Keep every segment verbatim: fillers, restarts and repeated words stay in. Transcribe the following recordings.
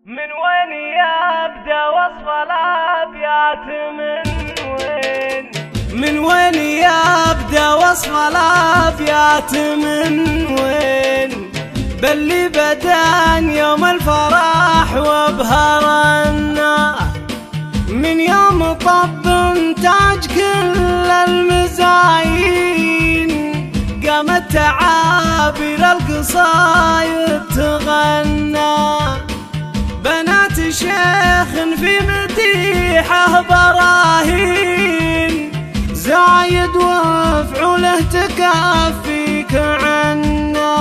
من وين يبدأ وصف الأبيات؟ من وين من وين يبدأ وصف الأبيات؟ من وين باللي بدأ يوم الفرح وابهرنا، من يوم طب تاج كل المزايين، قامت تعابير القصايد تغنى، بنات شيخ في مديحه براهين، زايد وفعوله تكفيك عنا.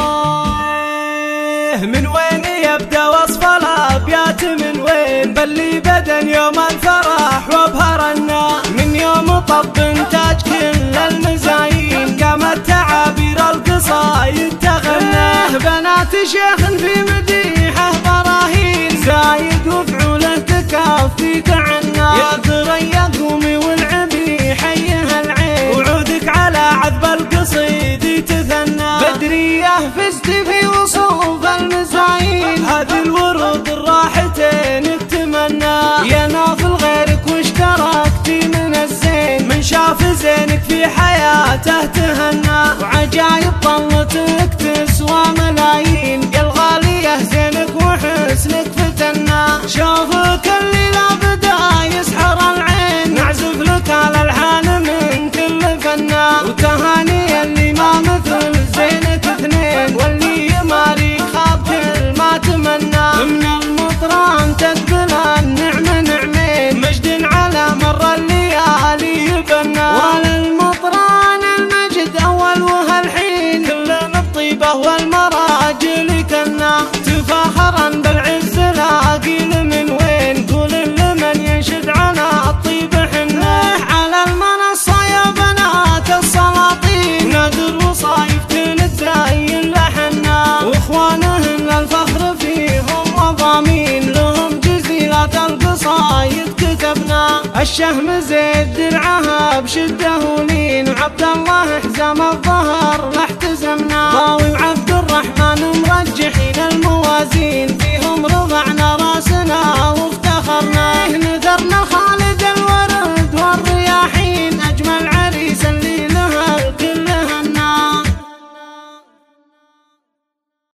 من وين يبدأ وصف الأبيات؟ من وين باللي بدن يوم الفرح وابهرنا، من يوم طب تاج كل المزايين، قامت تعابير القصايد تغنى، بنات شيخ في مديحه براهين، زايد وفعوله تكفيك عنا. يا ثريا قومي والعبي حيها العين، وعودك على عذب القصيد تثنى، بدرية فزت في وصوف المزايين، هذه الورود الراحتين اتمنى. يا ناظل غيرك وش تركتي من الزين، من شاف زينك في حياته تهنى، وعجايب طلتك تسوى ملايين، يا الغالية زينك وحسنك فتنا، شوفك اللي لا بدا يسحر العين، نعزف لك على الحان من كل فنا، وتهاني اللي ما مثل زينك اثنين، واللي يماري خاب كل ما تمنى، من المطران تقبل النعمة نعمين، مجد على مر الليالي يبنى، وللمطران المجد أول وهالحين، كلنا الطيبة والمراجل كنا، تفاخرا بالعز لاقيل من وين، قول لمن ينشد على الطيب حنا، على المنصة يا بنات السلاطين، نادر وصايف تنتزين لحنا، واخوانهن الفخر فيهم وضامين، لهم جزيلات القصايد كتبنا، الشهم زيد درعها بشده ولين، وعبد الله حزام الظهر لاحتزمنا، ضاوي وعبد الرحمن مرجحين الموازين،